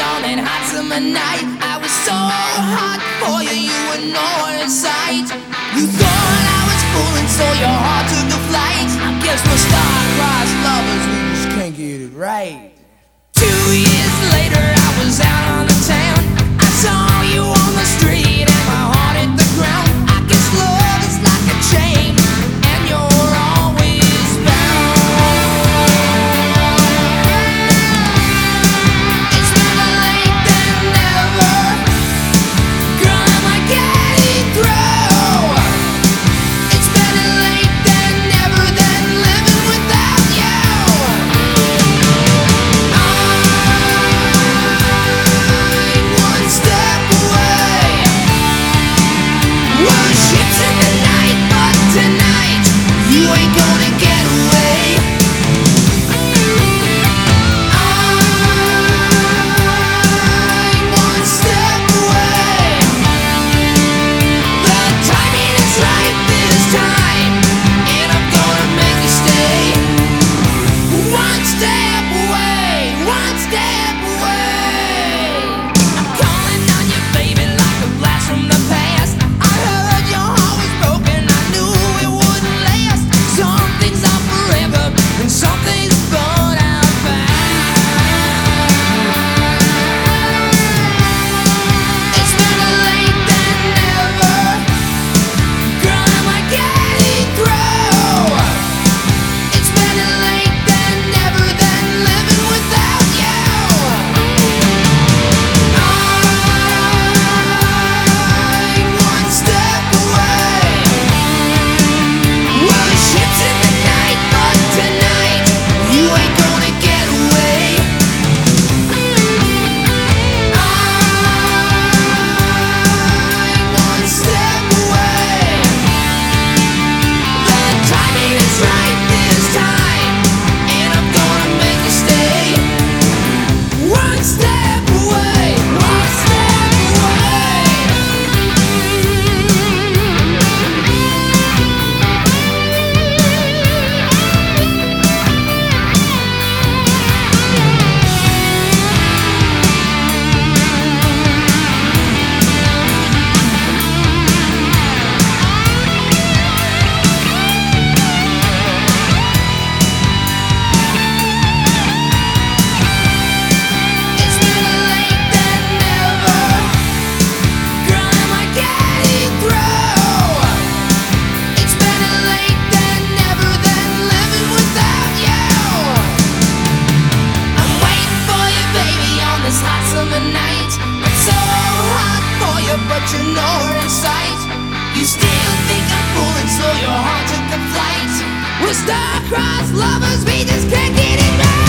on that hot summer night. I was so hot for you, you were nowhere in sight. You thought I was fooling, so your heart took a flight. I guess we're star-crossed lovers, we just can't get it right. 2 years later, I was out on the town. I saw you on the street and my heart hit the ground. I guess love is like a chain, and you're always bound. It's better late than never. Girl, am I getting through? It's better late than never than living without you. One step away. We're ships in the night, but tonight you ain't gonna get away. I'm one step away. The timing is right this time, and I'm gonna make you stay. One step away, one step away. I'm calling on you, baby, like a blast from the past. I heard your heart was broken, I knew it wouldn't last. Some things are forever, and some things burn out fast. It's better late than never. Girl, am I getting through? It's better late than never than living without you. I'm one step away. We're ships in the night, but tonight you ain't gonna get away. I'm one step away. The timing is right this time, and I'm gonna make you stay. One step away, one step away. It's better late than never. Girl, am I getting through? It's better late than never than living without you. I'm waiting for you, baby, on this hot summer night. I'm so hot for you, but you're nowhere in sight. You still think I'm fooling, so your heart took a flight. We're star-crossed lovers, we just can't get it right.